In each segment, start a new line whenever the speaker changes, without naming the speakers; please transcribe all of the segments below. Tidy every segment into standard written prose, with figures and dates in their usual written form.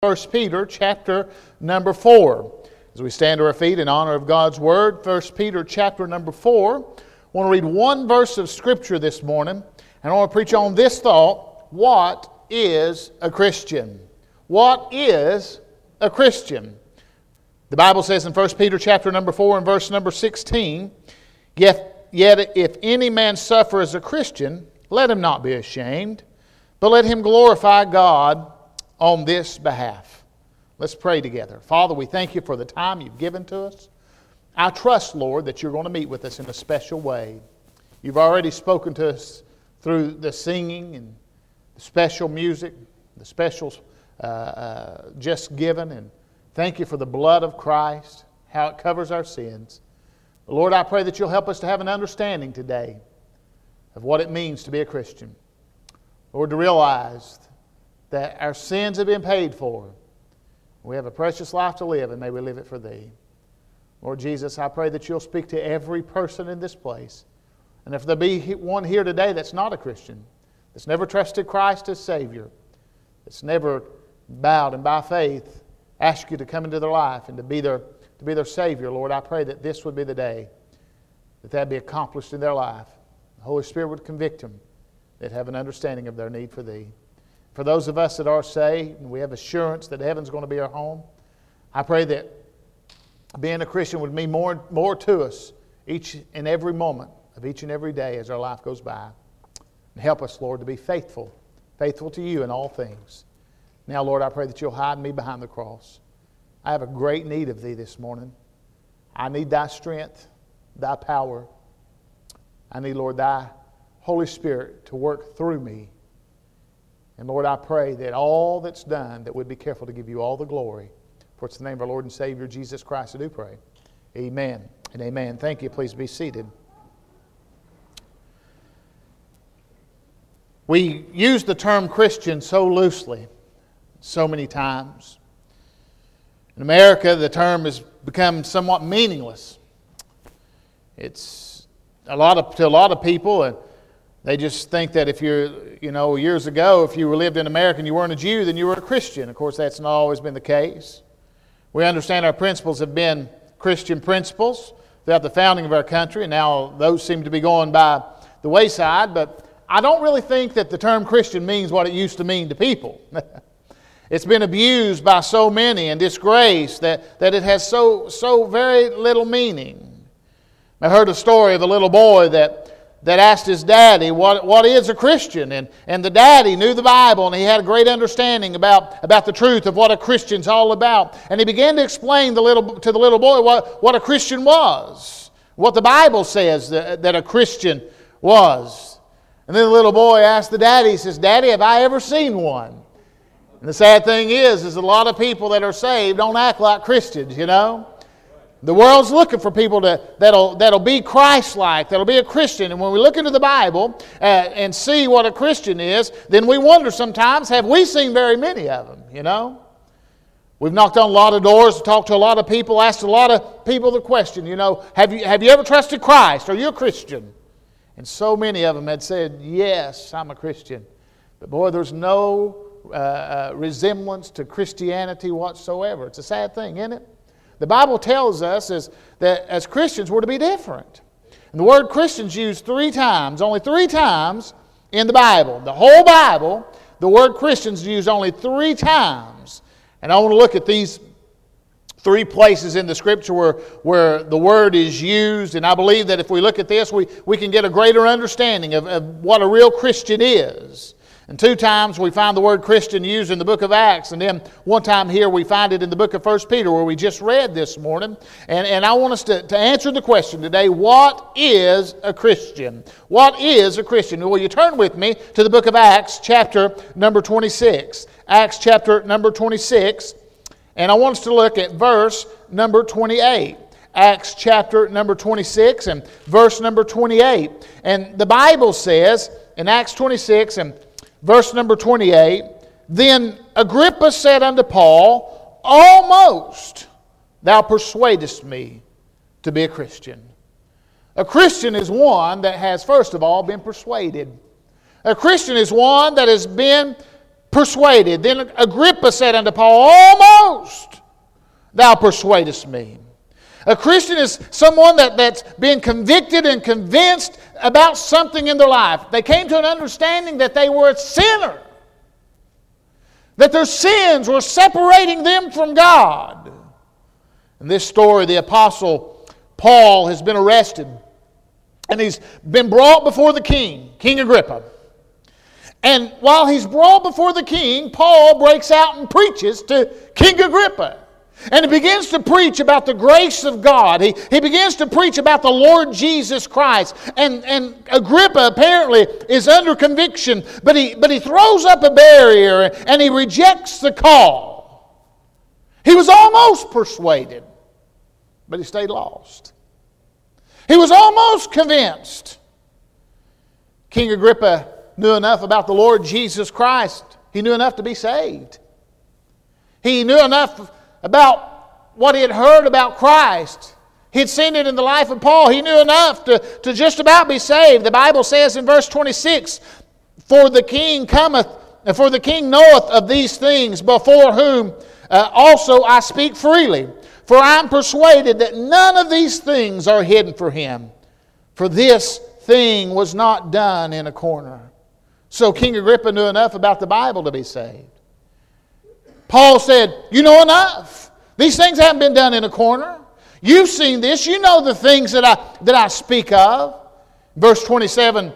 First Peter chapter number 4. As we stand to our feet in honor of God's Word, First Peter chapter number 4. I want to read one verse of Scripture this morning, and I want to preach on this thought: what is a Christian? What is a Christian? The Bible says in First Peter chapter number 4 and verse number 16, Yet if any man suffer as a Christian, let him not be ashamed, but let him glorify God on this behalf. Let's pray together. Father, we thank you for the time you've given to us. I trust, Lord, that you're going to meet with us in a special way. You've already spoken to us through the singing and the special music, the specials just given. And thank you for the blood of Christ, how it covers our sins. But Lord, I pray that you'll help us to have an understanding today of what it means to be a Christian. Lord, to realize that our sins have been paid for. We have a precious life to live, and may we live it for Thee. Lord Jesus, I pray that you'll speak to every person in this place. And if there be one here today that's not a Christian, that's never trusted Christ as Savior, that's never bowed and by faith asked you to come into their life and to be their Savior, Lord, I pray that this would be the day that be accomplished in their life. The Holy Spirit would convict them. They'd have an understanding of their need for Thee. For those of us that are saved and we have assurance that heaven's going to be our home, I pray that being a Christian would mean more to us each and every moment of each and every day as our life goes by. And help us, Lord, to be faithful to you in all things. Now, Lord, I pray that you'll hide me behind the cross. I have a great need of Thee this morning. I need Thy strength, Thy power. I need, Lord, Thy Holy Spirit to work through me. And Lord, I pray that all that's done, that we'd be careful to give you all the glory. For it's the name of our Lord and Savior, Jesus Christ, I do pray. Amen and amen. Thank you. Please be seated. We use the term Christian so loosely, so many times. In America, the term has become somewhat meaningless. It's to a lot of people, and they just think that if years ago, if you lived in America and you weren't a Jew, then you were a Christian. Of course, that's not always been the case. We understand our principles have been Christian principles throughout the founding of our country, and now those seem to be going by the wayside. But I don't really think that the term Christian means what it used to mean to people. It's been abused by so many and disgraced that it has so very little meaning. I heard a story of a little boy that asked his daddy, what is a Christian? And the daddy knew the Bible, and he had a great understanding about the truth of what a Christian's all about. And he began to explain to the little boy what a Christian was, what the Bible says that a Christian was. And then the little boy asked the daddy, he says, Daddy, have I ever seen one? And the sad thing is a lot of people that are saved don't act like Christians, you know. The world's looking for people that'll be Christ-like, that'll be a Christian. And when we look into the Bible and see what a Christian is, then we wonder sometimes, have we seen very many of them, you know? We've knocked on a lot of doors, talked to a lot of people, asked a lot of people the question, have you ever trusted Christ? Are you a Christian? And so many of them had said, yes, I'm a Christian. But boy, there's no resemblance to Christianity whatsoever. It's a sad thing, isn't it? The Bible tells us that as Christians we're to be different. And the word Christian's used only 3 times in the Bible. The whole Bible, the word Christian's used only 3 times. And I want to look at these 3 places in the Scripture where the word is used. And I believe that if we look at this, we can get a greater understanding of what a real Christian is. And 2 times we find the word Christian used in the book of Acts. And then 1 time here we find it in the book of 1 Peter where we just read this morning. And I want us to answer the question today, what is a Christian? What is a Christian? Will you turn with me to the book of Acts chapter number 26. Acts chapter number 26. And I want us to look at verse number 28. Acts chapter number 26 and verse number 28. And the Bible says in Acts 26 and verse number 28, Then Agrippa said unto Paul, Almost thou persuadest me to be a Christian. A Christian is one that has, first of all, been persuaded. A Christian is one that has been persuaded. Then Agrippa said unto Paul, almost thou persuadest me. A Christian is someone that's been convicted and convinced about something in their life. They came to an understanding that they were a sinner, that their sins were separating them from God. In this story, the Apostle Paul has been arrested, and he's been brought before the king, King Agrippa. And while he's brought before the king, Paul breaks out and preaches to King Agrippa. And he begins to preach about the grace of God. He begins to preach about the Lord Jesus Christ. And Agrippa apparently is under conviction, but he throws up a barrier and he rejects the call. He was almost persuaded, but he stayed lost. He was almost convinced. King Agrippa knew enough about the Lord Jesus Christ. He knew enough to be saved. He knew enough about what he had heard about Christ. He had seen it in the life of Paul. He knew enough to just about be saved. The Bible says in verse 26, For the king knoweth of these things, before whom also I speak freely. For I am persuaded that none of these things are hidden for him. For this thing was not done in a corner. So King Agrippa knew enough about the Bible to be saved. Paul said, you know enough. These things haven't been done in a corner. You've seen this. You know the things that I speak of. Verse 27,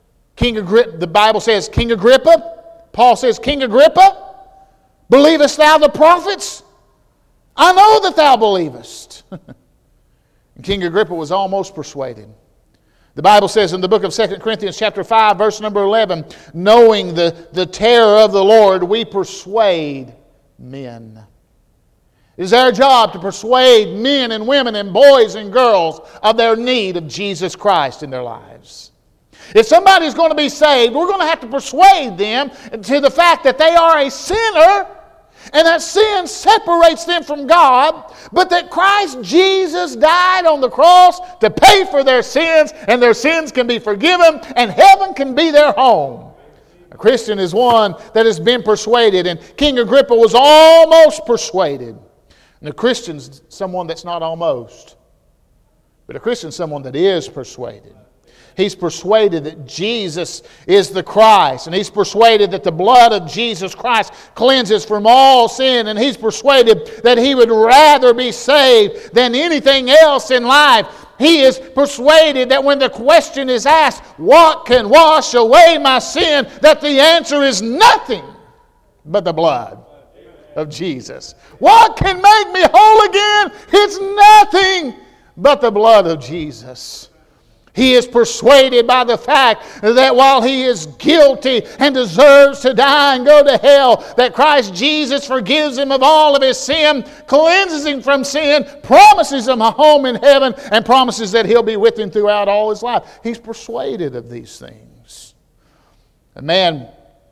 the Bible says, King Agrippa. Paul says, King Agrippa, believest thou the prophets? I know that thou believest. And King Agrippa was almost persuaded. The Bible says in the book of 2 Corinthians chapter 5, verse number 11, knowing the terror of the Lord, we persuade men. It is our job to persuade men and women and boys and girls of their need of Jesus Christ in their lives. If somebody's going to be saved, we're going to have to persuade them to the fact that they are a sinner and that sin separates them from God, but that Christ Jesus died on the cross to pay for their sins, and their sins can be forgiven, and heaven can be their home. A Christian is one that has been persuaded, and King Agrippa was almost persuaded. And a Christian's someone that's not almost, but a Christian's someone that is persuaded. He's persuaded that Jesus is the Christ. And he's persuaded that the blood of Jesus Christ cleanses from all sin. And he's persuaded that he would rather be saved than anything else in life. He is persuaded that when the question is asked, what can wash away my sin? That the answer is nothing but the blood of Jesus. What can make me whole again? It's nothing but the blood of Jesus. He is persuaded by the fact that while he is guilty and deserves to die and go to hell, that Christ Jesus forgives him of all of his sin, cleanses him from sin, promises him a home in heaven, and promises that he'll be with him throughout all his life. He's persuaded of these things. A man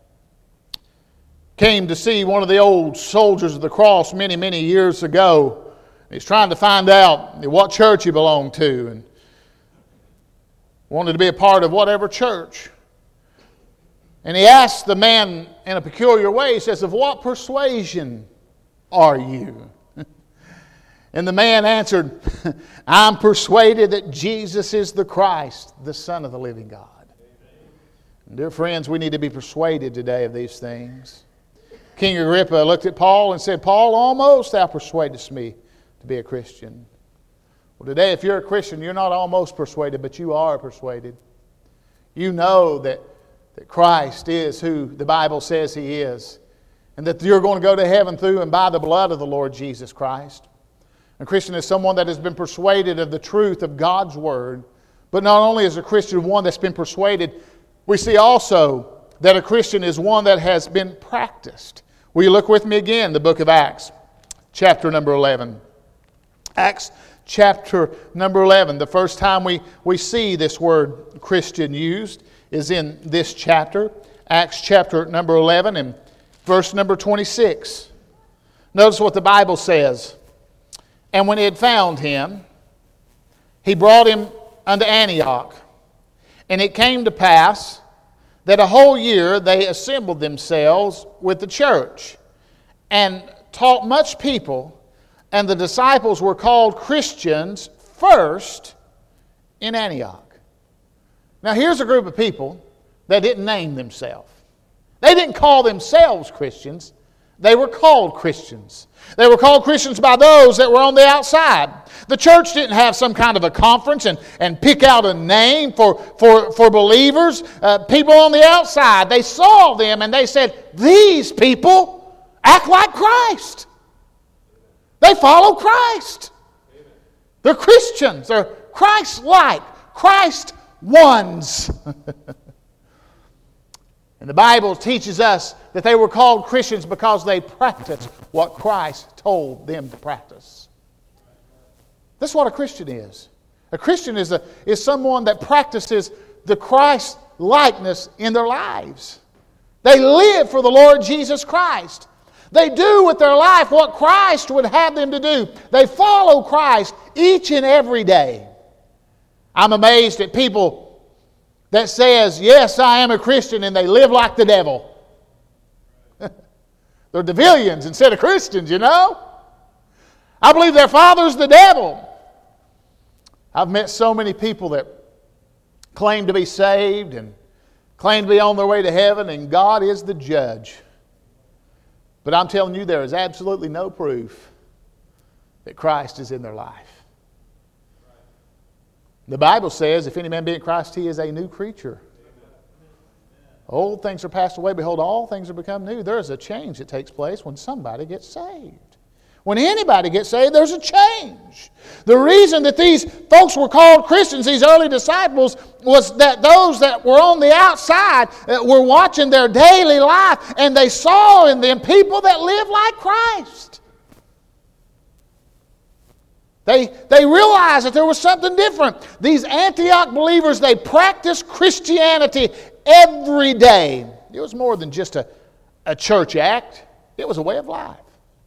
came to see one of the old soldiers of the cross many, many years ago. He's trying to find out what church he belonged to, and wanted to be a part of whatever church. And he asked the man in a peculiar way, he says, of what persuasion are you? And the man answered, I'm persuaded that Jesus is the Christ, the Son of the living God. And dear friends, we need to be persuaded today of these things. King Agrippa looked at Paul and said, Paul, almost thou persuadest me to be a Christian. Well, today, if you're a Christian, you're not almost persuaded, but you are persuaded. You know that Christ is who the Bible says He is, and that you're going to go to heaven through and by the blood of the Lord Jesus Christ. A Christian is someone that has been persuaded of the truth of God's Word, but not only is a Christian one that's been persuaded, we see also that a Christian is one that has been practiced. Will you look with me again, the book of Acts, chapter number 11. Acts chapter number 11. The first time we see this word Christian used is in this chapter. Acts chapter number 11 and verse number 26. Notice what the Bible says. And when he had found him, he brought him unto Antioch. And it came to pass that a whole year they assembled themselves with the church and taught much people, and the disciples were called Christians first in Antioch. Now here's a group of people that didn't name themselves. They didn't call themselves Christians. They were called Christians. They were called Christians by those that were on the outside. The church didn't have some kind of a conference and pick out a name for believers. People on the outside, they saw them and they said, these people act like Christ. They follow Christ. They're Christians. They're Christ-like. Christ ones. And the Bible teaches us that they were called Christians because they practiced what Christ told them to practice. That's what a Christian is. A Christian is someone that practices the Christ likeness in their lives. They live for the Lord Jesus Christ. They do with their life what Christ would have them to do. They follow Christ each and every day. I'm amazed at people that says, yes, I am a Christian, and they live like the devil. They're Devilians instead of Christians, you know. I believe their father's the devil. I've met so many people that claim to be saved and claim to be on their way to heaven, and God is the judge. But I'm telling you, there is absolutely no proof that Christ is in their life. The Bible says, if any man be in Christ, he is a new creature. Old things are passed away. Behold, all things are become new. There is a change that takes place when somebody gets saved. When anybody gets saved, there's a change. The reason that these folks were called Christians, these early disciples, was that those that were on the outside were watching their daily life, and they saw in them people that lived like Christ. They realized that there was something different. These Antioch believers, they practiced Christianity every day. It was more than just a church act. It was a way of life.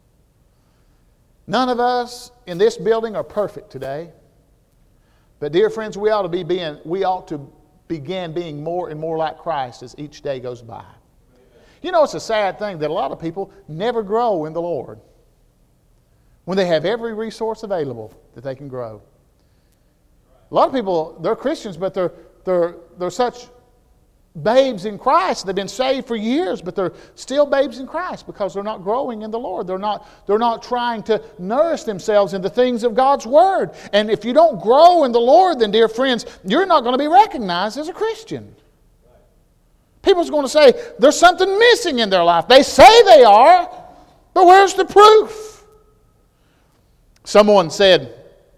None of us in this building are perfect today. But dear friends, we ought to begin being more and more like Christ as each day goes by. You know, it's a sad thing that a lot of people never grow in the Lord when they have every resource available that they can grow. A lot of people, they're Christians, but they're such babes in Christ. They've been saved for years, but they're still babes in Christ because they're not growing in the Lord. They're not trying to nourish themselves in the things of God's Word. And if you don't grow in the Lord, then, dear friends, you're not going to be recognized as a Christian. People's going to say there's something missing in their life. They say they are, but where's the proof? Someone said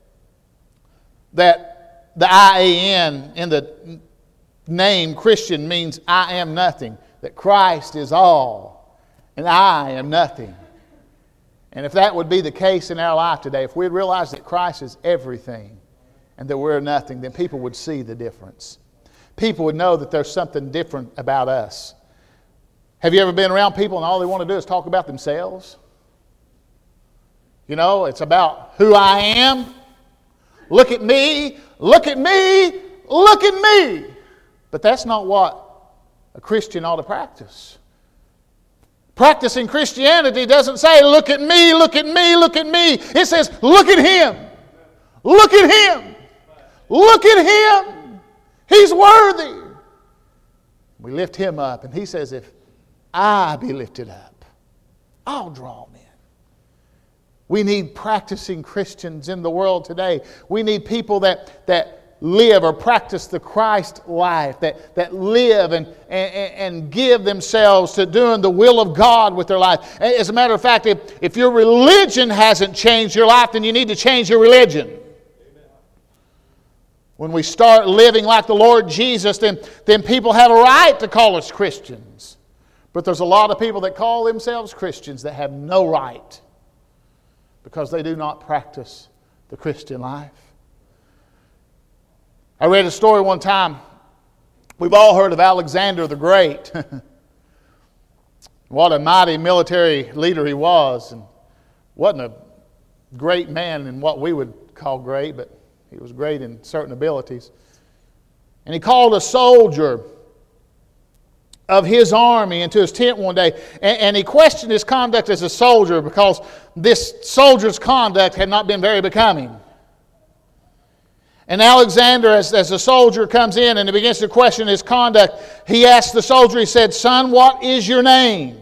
that the I-A-N in the name Christian means I am nothing, that Christ is all, and I am nothing. And if that would be the case in our life today, if we'd realize that Christ is everything and that we're nothing, then people would see the difference. People would know that there's something different about us. Have you ever been around people and all they want to do is talk about themselves? You know, it's about who I am. Look at me, look at me, look at me. But that's not what a Christian ought to practice. Practicing Christianity doesn't say, look at me, look at me, look at me. It says, look at him. Look at him. Look at him. He's worthy. We lift him up, and he says, if I be lifted up, I'll draw men. We need practicing Christians in the world today. We need people that live or practice the Christ life, that live and give themselves to doing the will of God with their life. As a matter of fact, if your religion hasn't changed your life, then you need to change your religion. Amen. When we start living like the Lord Jesus, then people have a right to call us Christians. But there's a lot of people that call themselves Christians that have no right because they do not practice the Christian life. I read a story one time. We've all heard of Alexander the Great. What a mighty military leader he was. And wasn't a great man in what we would call great, but he was great in certain abilities. And he called a soldier of his army into his tent one day, and he questioned his conduct as a soldier because this soldier's conduct had not been very becoming. And Alexander, as the soldier comes in and he begins to question his conduct, he asked the soldier, he said, "Son, what is your name?"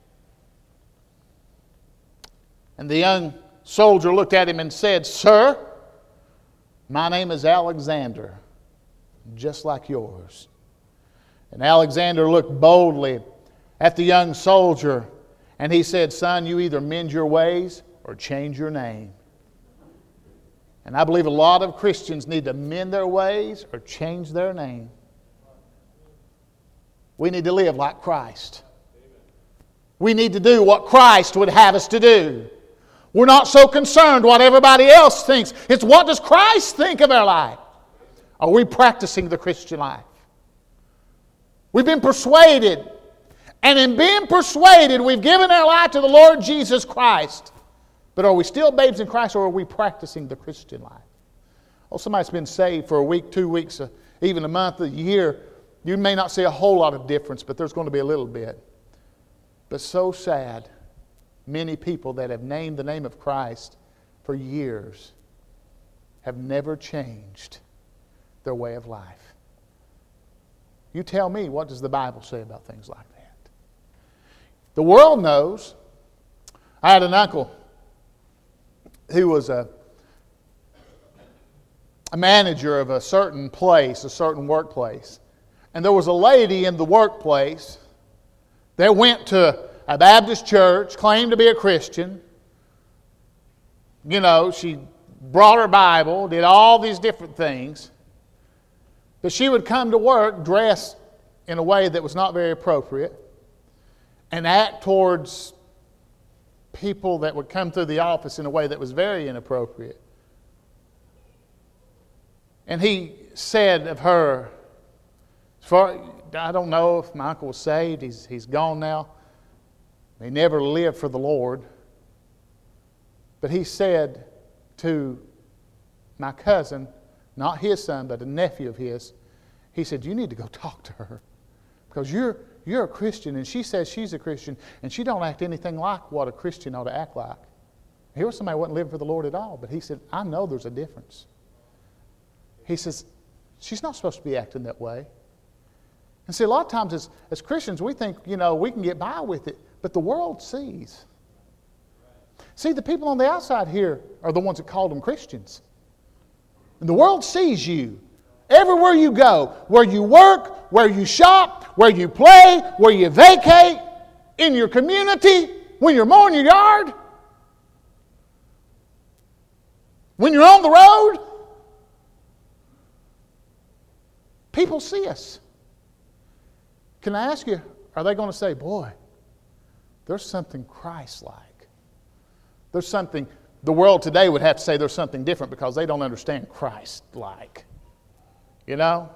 And the young soldier looked at him and said, "Sir, my name is Alexander, just like yours." And Alexander looked boldly at the young soldier and he said, "Son, you either mend your ways or change your name." And I believe a lot of Christians need to mend their ways or change their name. We need to live like Christ. We need to do what Christ would have us to do. We're not so concerned what everybody else thinks. It's what does Christ think of our life? Are we practicing the Christian life? We've been persuaded. And in being persuaded, we've given our life to the Lord Jesus Christ. But are we still babes in Christ, or are we practicing the Christian life? Oh, somebody's been saved for a week, 2 weeks, even a month, a year. You may not see a whole lot of difference, but there's going to be a little bit. But so sad, many people that have named the name of Christ for years have never changed their way of life. You tell me, what does the Bible say about things like that? The world knows. I had an uncle who was a manager of a certain place, a certain workplace. And there was a lady in the workplace that went to a Baptist church, claimed to be a Christian. You know, she brought her Bible, did all these different things. But she would come to work dressed in a way that was not very appropriate and act towards people that would come through the office in a way that was very inappropriate. And he said of her, I don't know if my uncle was saved, he's gone now. He never lived for the Lord. But he said to my cousin, not his son, but a nephew of his, he said, "You need to go talk to her. Because you're a Christian, and she says she's a Christian, and she don't act anything like what a Christian ought to act like." Here was somebody who wasn't living for the Lord at all, but he said, "I know there's a difference." He says, "She's not supposed to be acting that way." And see, a lot of times as Christians, we think, we can get by with it, but the world sees. See, the people on the outside here are the ones that called them Christians. And the world sees you. Everywhere you go, where you work, where you shop, where you play, where you vacate, in your community, when you're mowing your yard, when you're on the road, people see us. Can I ask you, are they going to say, "Boy, there's something Christ-like"? There's something, the world today would have to say there's something different because they don't understand Christ-like. You know?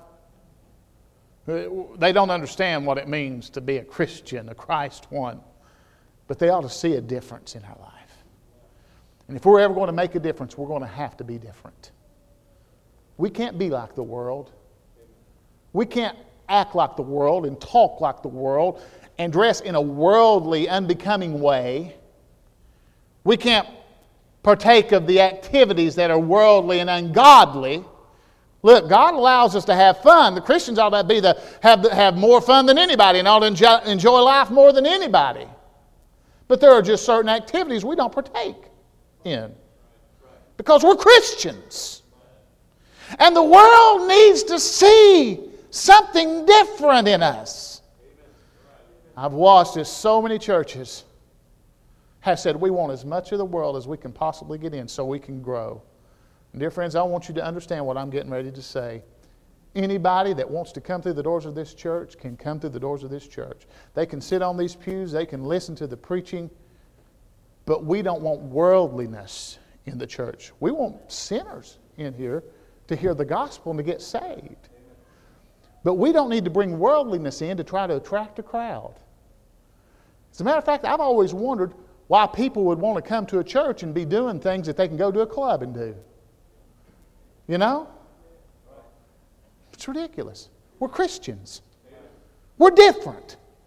They don't understand what it means to be a Christian, a Christ one. But they ought to see a difference in our life. And if we're ever going to make a difference, we're going to have to be different. We can't be like the world. We can't act like the world and talk like the world and dress in a worldly, unbecoming way. We can't partake of the activities that are worldly and ungodly. Look, God allows us to have fun. The Christians ought to have more fun than anybody and ought to enjoy life more than anybody. But there are just certain activities we don't partake in because we're Christians. And the world needs to see something different in us. I've watched as so many churches have said, "We want as much of the world as we can possibly get in so we can grow." And dear friends, I want you to understand what I'm getting ready to say. Anybody that wants to come through the doors of this church can come through the doors of this church. They can sit on these pews, they can listen to the preaching, but we don't want worldliness in the church. We want sinners in here to hear the gospel and to get saved. But we don't need to bring worldliness in to try to attract a crowd. As a matter of fact, I've always wondered why people would want to come to a church and be doing things that they can go to a club and do. You know? It's ridiculous. We're Christians. We're different.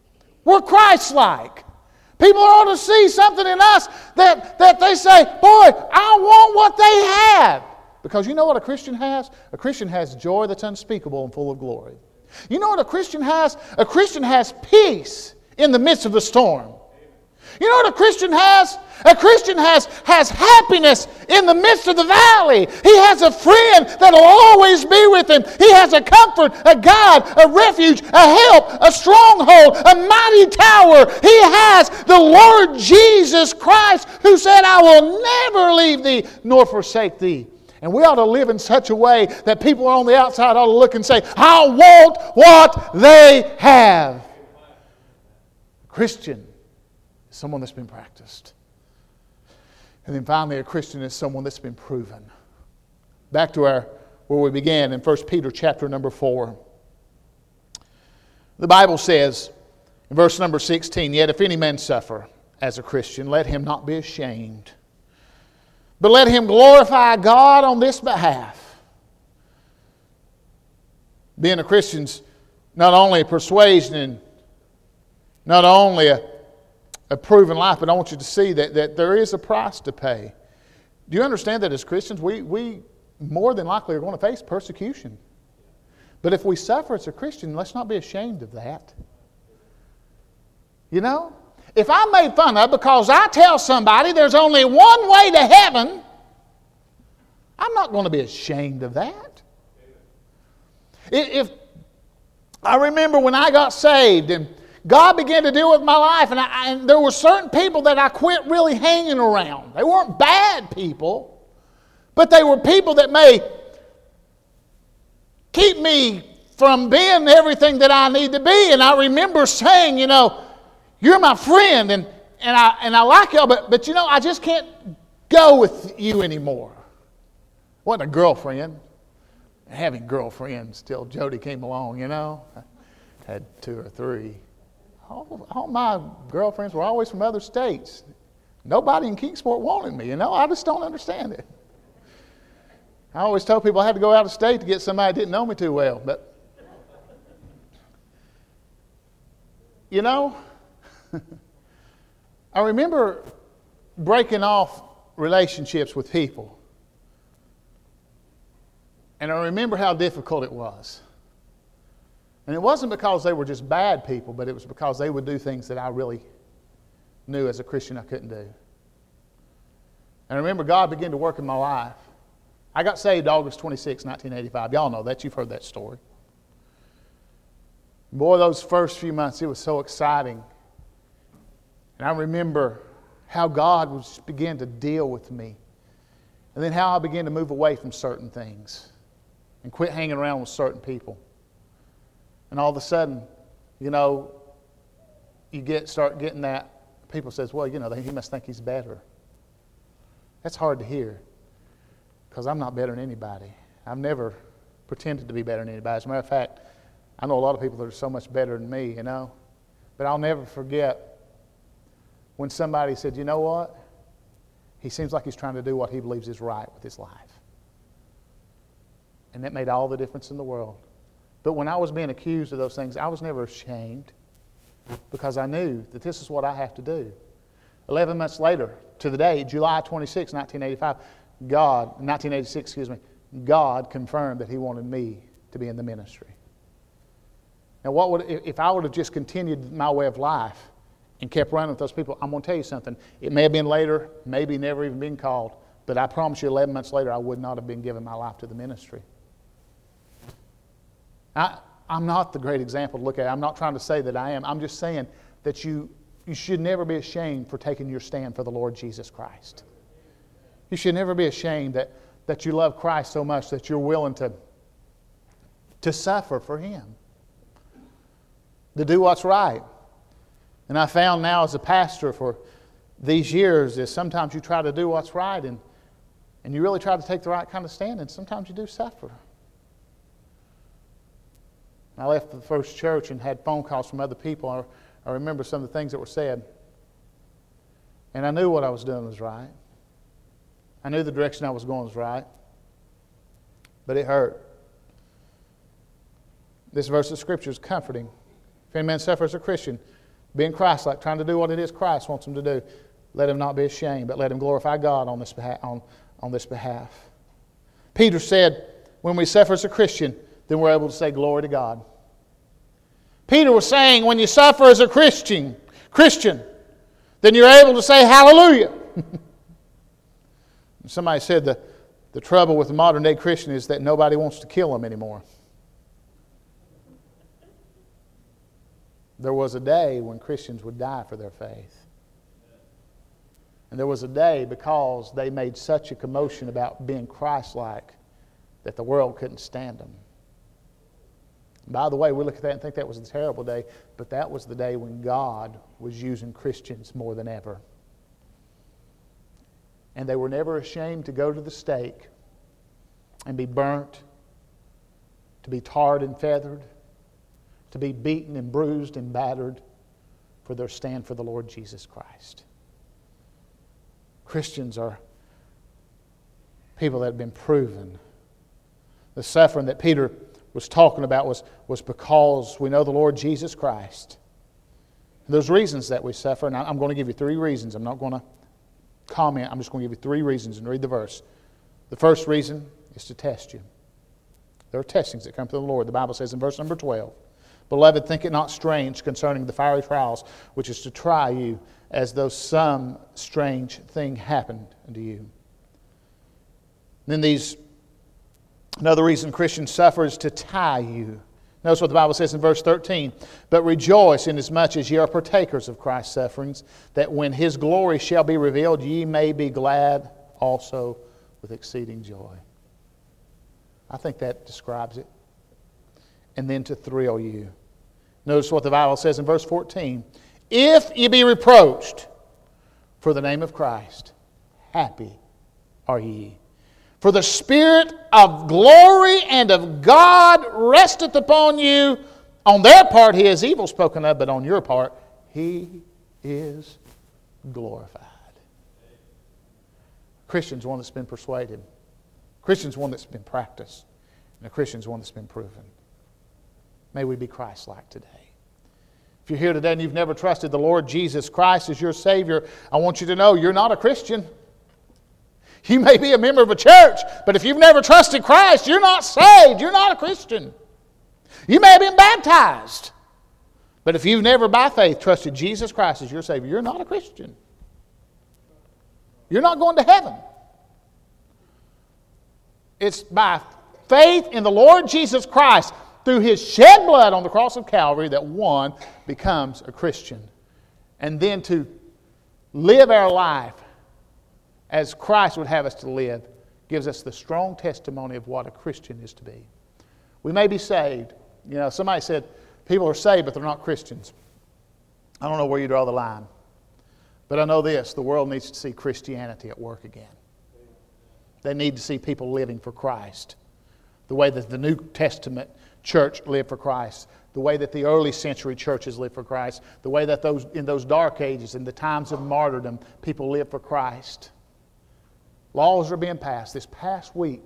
We're Christ-like. People ought to see something in us that they say, boy, I want what they have. Because you know what a Christian has? A Christian has joy that's unspeakable and full of glory. You know what a Christian has? A Christian has peace in the midst of the storm. You know what a Christian has? A Christian has happiness in the midst of the valley. He has a friend that will always be with him. He has a comfort, a God, a refuge, a help, a stronghold, a mighty tower. He has the Lord Jesus Christ who said, I will never leave thee nor forsake thee. And we ought to live in such a way that people on the outside ought to look and say, I want what they have. Christian is someone that's been practiced. And then finally, a Christian is someone that's been proven. Back to where we began in 1 Peter chapter number 4. The Bible says in verse number 16, Yet if any man suffer as a Christian, let him not be ashamed, but let him glorify God on this behalf. Being a Christian's not only a persuasion and not only a proven life, but I want you to see that there is a price to pay. Do you understand that as Christians, we more than likely are going to face persecution? But if we suffer as a Christian, let's not be ashamed of that. You know? If I'm made fun of because I tell somebody there's only one way to heaven, I'm not going to be ashamed of that. If I remember when I got saved and God began to deal with my life, and there were certain people that I quit really hanging around. They weren't bad people, but they were people that may keep me from being everything that I need to be. And I remember saying, you know, you're my friend, and I like y'all, but you know, I just can't go with you anymore. Wasn't a girlfriend. Having girlfriends till Jody came along, you know. I had 2 or 3. All my girlfriends were always from other states. Nobody in Kingsport wanted me, you know. I just don't understand it. I always told people I had to go out of state to get somebody that didn't know me too well. But, you know, I remember breaking off relationships with people. And I remember how difficult it was. And it wasn't because they were just bad people, but it was because they would do things that I really knew as a Christian I couldn't do. And I remember God began to work in my life. I got saved August 26, 1985. Y'all know that. You've heard that story. Boy, those first few months, it was so exciting. And I remember how God began to deal with me. And then how I began to move away from certain things and quit hanging around with certain people. And all of a sudden, you know, you start getting that. People says, well, you know, he must think he's better. That's hard to hear because I'm not better than anybody. I've never pretended to be better than anybody. As a matter of fact, I know a lot of people that are so much better than me, you know. But I'll never forget when somebody said, you know what? He seems like he's trying to do what he believes is right with his life. And that made all the difference in the world. But when I was being accused of those things, I was never ashamed because I knew that this is what I have to do. 11 months later, to the day, July 26, 1986, God confirmed that He wanted me to be in the ministry. Now, if I would have just continued my way of life and kept running with those people, I'm going to tell you something. It may have been later, maybe never even been called, but I promise you 11 months later, I would not have been giving my life to the ministry. I'm not the great example to look at. I'm not trying to say that I am. I'm just saying that you should never be ashamed for taking your stand for the Lord Jesus Christ. You should never be ashamed that you love Christ so much that you're willing to suffer for Him, to do what's right. And I found now as a pastor for these years is sometimes you try to do what's right and you really try to take the right kind of stand, and sometimes you do suffer. I left the first church and had phone calls from other people. I remember some of the things that were said. And I knew what I was doing was right. I knew the direction I was going was right. But it hurt. This verse of Scripture is comforting. If any man suffers as a Christian, being Christ-like, trying to do what it is Christ wants them to do, let him not be ashamed, but let him glorify God on this behalf. Peter said, when we suffer as a Christian, then we're able to say glory to God. Peter was saying, when you suffer as a Christian, then you're able to say hallelujah. Somebody said the trouble with the modern day Christian is that nobody wants to kill them anymore. There was a day when Christians would die for their faith. And there was a day because they made such a commotion about being Christ-like that the world couldn't stand them. By the way, we look at that and think that was a terrible day, but that was the day when God was using Christians more than ever. And they were never ashamed to go to the stake and be burnt, to be tarred and feathered, to be beaten and bruised and battered for their stand for the Lord Jesus Christ. Christians are people that have been proven. The suffering that Peter was talking about was because we know the Lord Jesus Christ. There's reasons that we suffer, and I'm going to give you 3 reasons. I'm not going to comment. I'm just going to give you 3 reasons and read the verse. The first reason is to test you. There are testings that come from the Lord. The Bible says in verse number 12, Beloved, think it not strange concerning the fiery trials, which is to try you, as though some strange thing happened unto you. Then another reason Christians suffer is to tie you. Notice what the Bible says in verse 13. But rejoice inasmuch as ye are partakers of Christ's sufferings, that when His glory shall be revealed, ye may be glad also with exceeding joy. I think that describes it. And then to thrill you. Notice what the Bible says in verse 14. If ye be reproached for the name of Christ, happy are ye. For the Spirit of glory and of God resteth upon you. On their part He is evil spoken of, but on your part He is glorified. Christian's one that's been persuaded. Christian's one that's been practiced. And a Christian's one that's been proven. May we be Christ-like today. If you're here today and you've never trusted the Lord Jesus Christ as your Savior, I want you to know you're not a Christian. You may be a member of a church, but if you've never trusted Christ, you're not saved. You're not a Christian. You may have been baptized, but if you've never by faith trusted Jesus Christ as your Savior, you're not a Christian. You're not going to heaven. It's by faith in the Lord Jesus Christ through His shed blood on the cross of Calvary that one becomes a Christian. And then to live our life as Christ would have us to live gives us the strong testimony of what a Christian is to be. We may be saved. You know, somebody said people are saved but they're not Christians. I don't know where you draw the line. But I know this, the world needs to see Christianity at work again. They need to see people living for Christ. The way that the New Testament church lived for Christ. The way that the early century churches lived for Christ. The way that in those dark ages, in the times of martyrdom, people lived for Christ. Laws are being passed. This past week,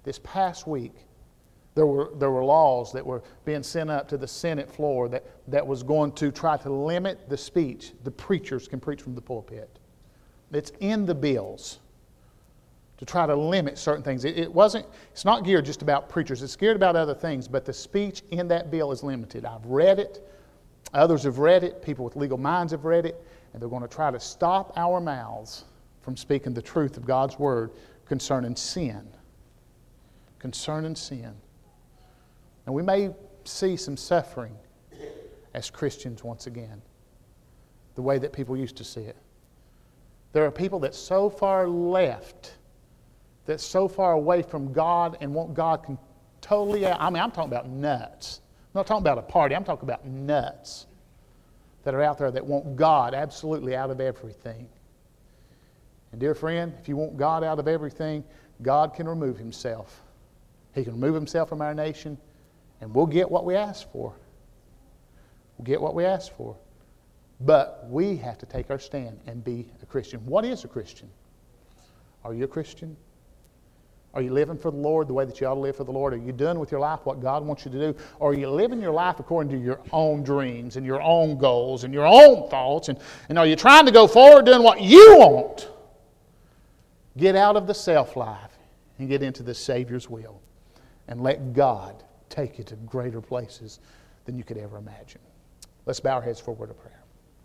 there were laws that were being sent up to the Senate floor that was going to try to limit the speech the preachers can preach from the pulpit. It's in the bills to try to limit certain things. It's not geared just about preachers. It's geared about other things, but the speech in that bill is limited. I've read it. Others have read it. People with legal minds have read it. And they're going to try to stop our mouths from speaking the truth of God's Word concerning sin. Concerning sin. And we may see some suffering as Christians once again. The way that people used to see it. There are people that so far left, that's so far away from God and want God can totally out. I mean, I'm talking about nuts. I'm not talking about a party. I'm talking about nuts that are out there that want God absolutely out of everything. And dear friend, if you want God out of everything, God can remove Himself. He can remove Himself from our nation, and we'll get what we ask for. We'll get what we ask for. But we have to take our stand and be a Christian. What is a Christian? Are you a Christian? Are you living for the Lord the way that you ought to live for the Lord? Are you doing with your life what God wants you to do? Or are you living your life according to your own dreams and your own goals and your own thoughts? And are you trying to go forward doing what you want? Get out of the self-life and get into the Savior's will. And let God take you to greater places than you could ever imagine. Let's bow our heads for a word of prayer.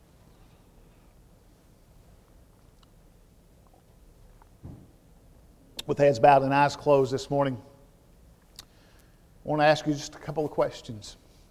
With heads bowed and eyes closed this morning, I want to ask you just a couple of questions.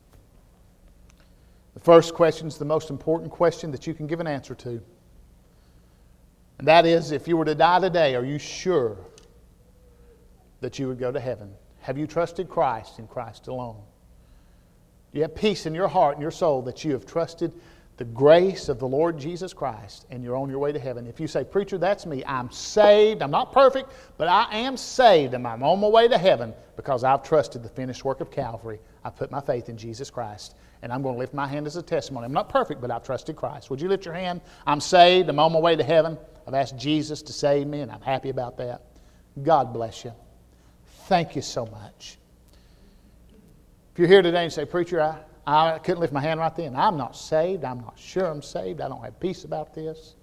The first question is the most important question that you can give an answer to. And that is, if you were to die today, are you sure that you would go to heaven? Have you trusted Christ and Christ alone? Do you have peace in your heart and your soul that you have trusted the grace of the Lord Jesus Christ and you're on your way to heaven? If you say, preacher, that's me. I'm saved. I'm not perfect, but I am saved and I'm on my way to heaven because I've trusted the finished work of Calvary. I've put my faith in Jesus Christ and I'm going to lift my hand as a testimony. I'm not perfect, but I've trusted Christ. Would you lift your hand? I'm saved. I'm on my way to heaven. I've asked Jesus to save me and I'm happy about that. God bless you. Thank you so much. If you're here today and say, preacher, I couldn't lift my hand right then. I'm not saved. I'm not sure I'm saved. I don't have peace about this.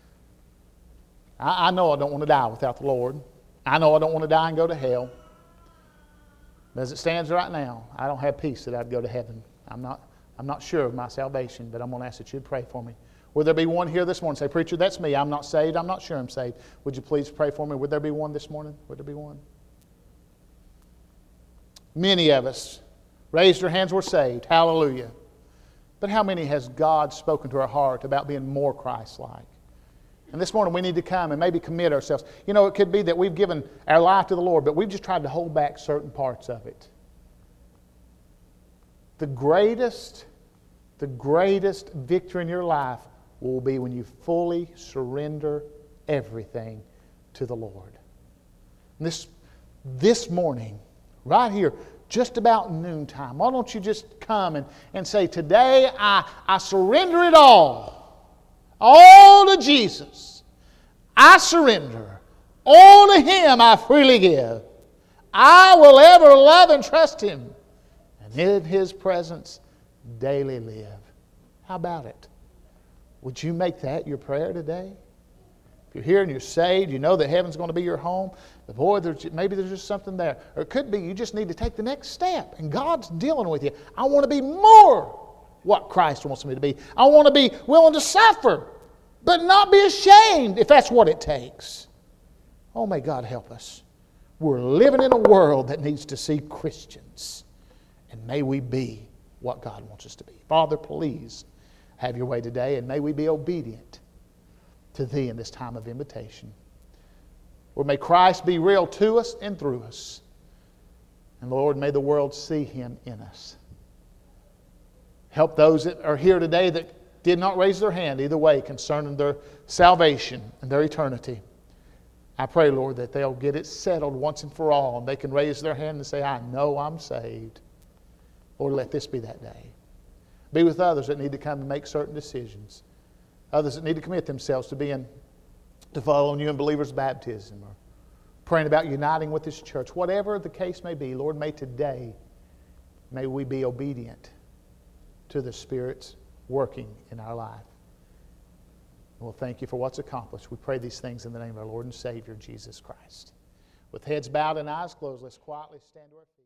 I know I don't want to die without the Lord. I know I don't want to die and go to hell. But as it stands right now, I don't have peace that I'd go to heaven. I'm not sure of my salvation, but I'm going to ask that you'd pray for me. Would there be one here this morning? Say, preacher, that's me. I'm not saved. I'm not sure I'm saved. Would you please pray for me? Would there be one this morning? Would there be one? Many of us raised our hands, were saved. Hallelujah. But how many has God spoken to our heart about being more Christ-like? And this morning we need to come and maybe commit ourselves. You know, it could be that we've given our life to the Lord, but we've just tried to hold back certain parts of it. The greatest victory in your life will be when you fully surrender everything to the Lord. And this morning, right here, just about noontime, why don't you just come and say, today I surrender it all to Jesus. I surrender. All to Him I freely give. I will ever love and trust Him, and in His presence daily live. How about it? Would you make that your prayer today? If you're here and you're saved, you know that heaven's going to be your home, but boy, maybe there's just something there. Or it could be you just need to take the next step, and God's dealing with you. I want to be more what Christ wants me to be. I want to be willing to suffer, but not be ashamed if that's what it takes. Oh, may God help us. We're living in a world that needs to see Christians, and may we be what God wants us to be. Father, please have your way today, and may we be obedient to Thee in this time of invitation. Lord, may Christ be real to us and through us. And Lord, may the world see Him in us. Help those that are here today that did not raise their hand either way concerning their salvation and their eternity. I pray, Lord, that they'll get it settled once and for all, and they can raise their hand and say, I know I'm saved. Lord, let this be that day. Be with others that need to come and make certain decisions. Others that need to commit themselves to following You in believers' baptism, or praying about uniting with this church. Whatever the case may be, Lord, may we be obedient to the Spirit's working in our life. And we'll thank You for what's accomplished. We pray these things in the name of our Lord and Savior, Jesus Christ. With heads bowed and eyes closed, let's quietly stand to our feet.